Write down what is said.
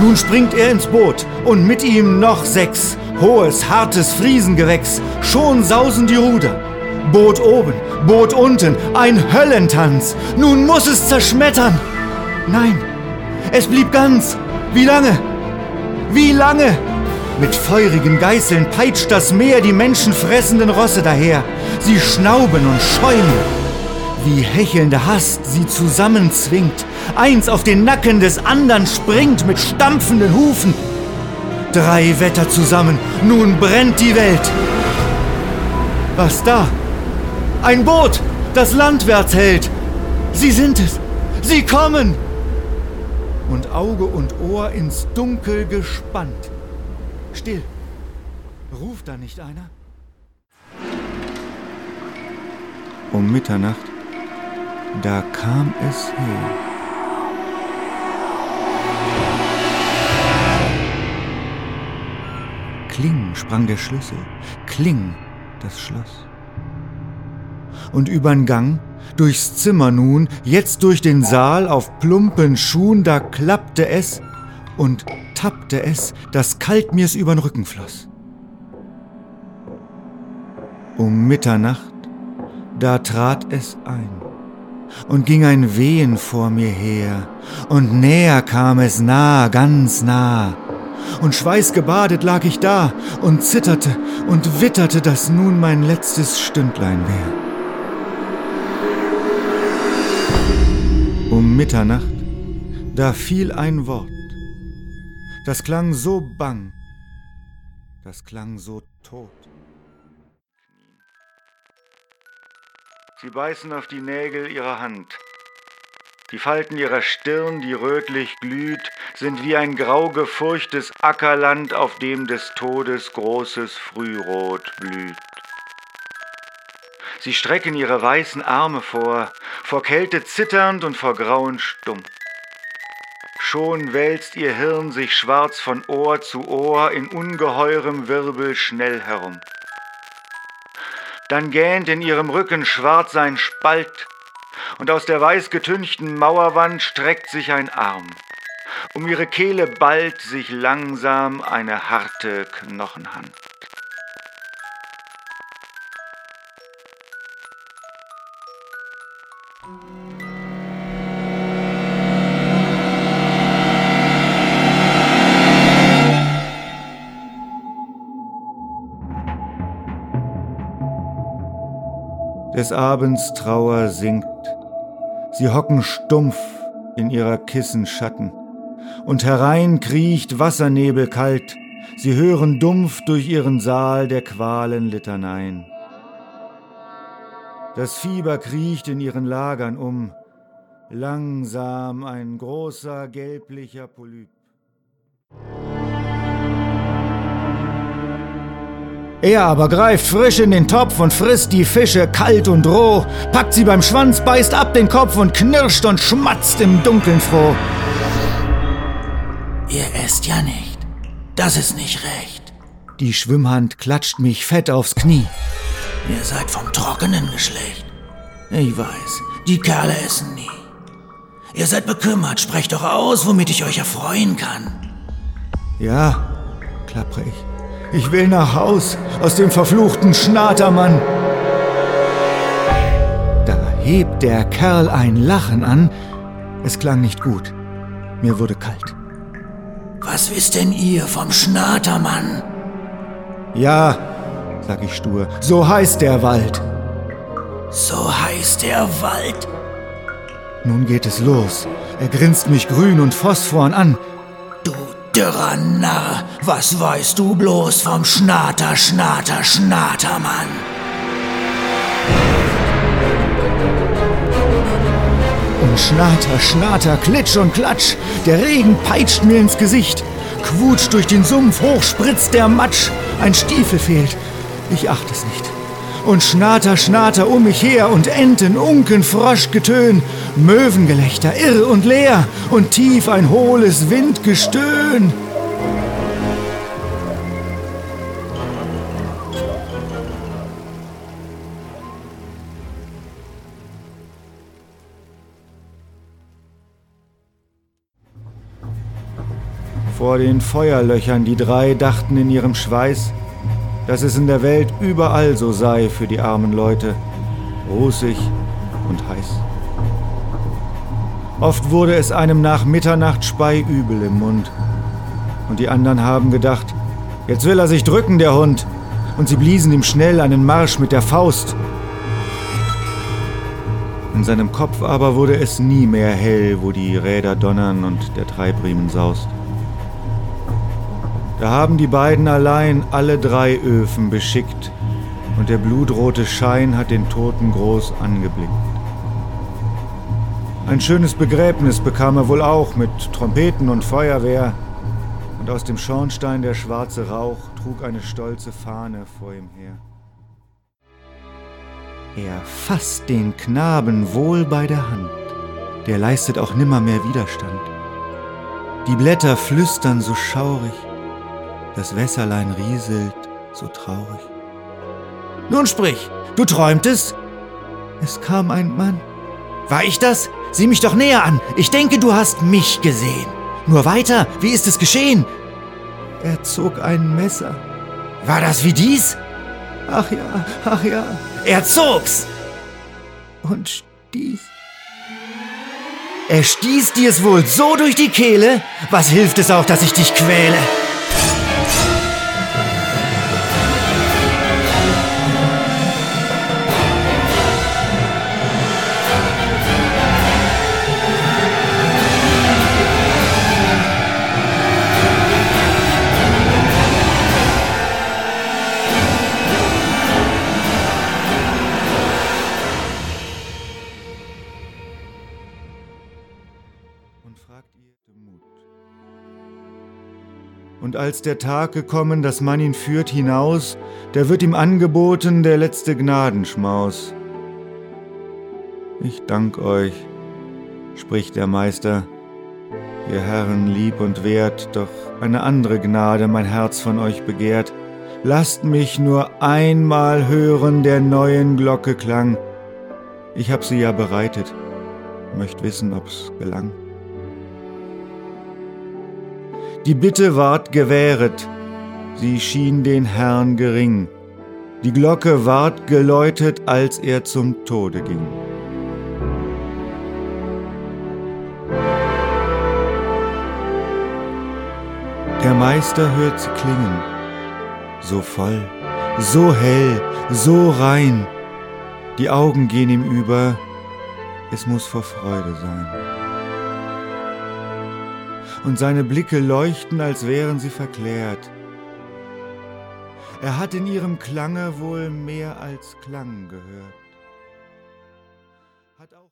Nun springt er ins Boot und mit ihm noch 6. Hohes, hartes Friesengewächs. Schon sausen die Ruder. Boot oben, Boot unten, ein Höllentanz. Nun muss es zerschmettern. Nein, es blieb ganz. Wie lange? Wie lange? Mit feurigen Geißeln peitscht das Meer die menschenfressenden Rosse daher. Sie schnauben und schäumen. Wie hechelnde Hast sie zusammenzwingt. Eins auf den Nacken des andern springt mit stampfenden Hufen. 3 Wetter zusammen, nun brennt die Welt. Was da? Ein Boot, das landwärts hält. Sie sind es, sie kommen. Und Auge und Ohr ins Dunkel gespannt. Still, ruft da nicht einer? Um Mitternacht, da kam es her. Kling sprang der Schlüssel, kling das Schloss. Und übern Gang, durchs Zimmer nun, jetzt durch den Saal auf plumpen Schuhen, da klappte es und tappte es, dass kalt mir's übern Rücken floss. Um Mitternacht, da trat es ein und ging ein Wehen vor mir her, und näher kam es nah, ganz nah. Und schweißgebadet lag ich da und zitterte und witterte, dass nun mein letztes Stündlein wär. Um Mitternacht, da fiel ein Wort. Das klang so bang, das klang so tot. Sie beißen auf die Nägel ihrer Hand. Die Falten ihrer Stirn, die rötlich glüht, sind wie ein grau gefurchtes Ackerland, auf dem des Todes großes Frührot blüht. Sie strecken ihre weißen Arme vor Kälte zitternd und vor Grauen stumm. Schon wälzt ihr Hirn sich schwarz von Ohr zu Ohr in ungeheurem Wirbel schnell herum. Dann gähnt in ihrem Rücken schwarz ein Spalt, und aus der weiß getünchten Mauerwand streckt sich ein Arm. Um ihre Kehle ballt sich langsam eine harte Knochenhand. Des Abends Trauer sinkt. Sie hocken stumpf in ihrer Kissen Schatten, und herein kriecht Wassernebel kalt. Sie hören dumpf durch ihren Saal der Qualen Litaneien. Das Fieber kriecht in ihren Lagern um, langsam ein großer gelblicher Polyp. Er aber greift frisch in den Topf und frisst die Fische kalt und roh, packt sie beim Schwanz, beißt ab den Kopf und knirscht und schmatzt im Dunkeln froh. Ihr esst ja nicht. Das ist nicht recht. Die Schwimmhand klatscht mich fett aufs Knie. Ihr seid vom trockenen Geschlecht. Ich weiß, die Kerle essen nie. Ihr seid bekümmert, sprecht doch aus, womit ich euch erfreuen kann. Ja, klappre ich. Ich will nach Haus, aus dem verfluchten Schnatermann. Da hebt der Kerl ein Lachen an. Es klang nicht gut. Mir wurde kalt. Was wisst denn ihr vom Schnatermann? Ja, sag ich stur, so heißt der Wald. So heißt der Wald? Nun geht es los. Er grinst mich grün und phosphorn an. Du dürrer Narr, was weißt du bloß vom Schnatermann? Und Schnater, Klitsch und Klatsch, der Regen peitscht mir ins Gesicht. Quutscht durch den Sumpf, hoch spritzt der Matsch. Ein Stiefel fehlt, ich acht es nicht. Und Schnater um mich her und Enten, Unken, Froschgetön, Möwengelächter, irr und leer und tief ein hohles Windgestöhn. Vor den Feuerlöchern die drei dachten in ihrem Schweiß, dass es in der Welt überall so sei für die armen Leute, rußig und heiß. Oft wurde es einem nach Mitternacht speiübel im Mund. Und die anderen haben gedacht, jetzt will er sich drücken, der Hund. Und sie bliesen ihm schnell einen Marsch mit der Faust. In seinem Kopf aber wurde es nie mehr hell, wo die Räder donnern und der Treibriemen saust. Da haben die beiden allein alle drei Öfen beschickt und der blutrote Schein hat den Toten groß angeblickt. Ein schönes Begräbnis bekam er wohl auch mit Trompeten und Feuerwehr und aus dem Schornstein der schwarze Rauch trug eine stolze Fahne vor ihm her. Er fasst den Knaben wohl bei der Hand, der leistet auch nimmermehr Widerstand. Die Blätter flüstern so schaurig, das Wässerlein rieselt so traurig. Nun sprich, du träumtest? Es kam ein Mann. War ich das? Sieh mich doch näher an. Ich denke, du hast mich gesehen. Nur weiter, wie ist es geschehen? Er zog ein Messer. War das wie dies? Ach ja, ach ja. Er zog's! Und stieß. Er stieß dir's wohl so durch die Kehle? Was hilft es auch, dass ich dich quäle? Und fragt ihr Mut. Und als der Tag gekommen, dass man ihn führt hinaus, da wird ihm angeboten der letzte Gnadenschmaus. Ich dank euch, spricht der Meister, ihr Herren lieb und wert, doch eine andere Gnade mein Herz von euch begehrt. Lasst mich nur einmal hören der neuen Glocke Klang. Ich hab sie ja bereitet, möcht wissen, ob's gelang. Die Bitte ward gewähret, sie schien den Herrn gering. Die Glocke ward geläutet, als er zum Tode ging. Der Meister hört sie klingen, so voll, so hell, so rein. Die Augen gehen ihm über, es muß vor Freude sein. Und seine Blicke leuchten, als wären sie verklärt. Er hat in ihrem Klange wohl mehr als Klang gehört.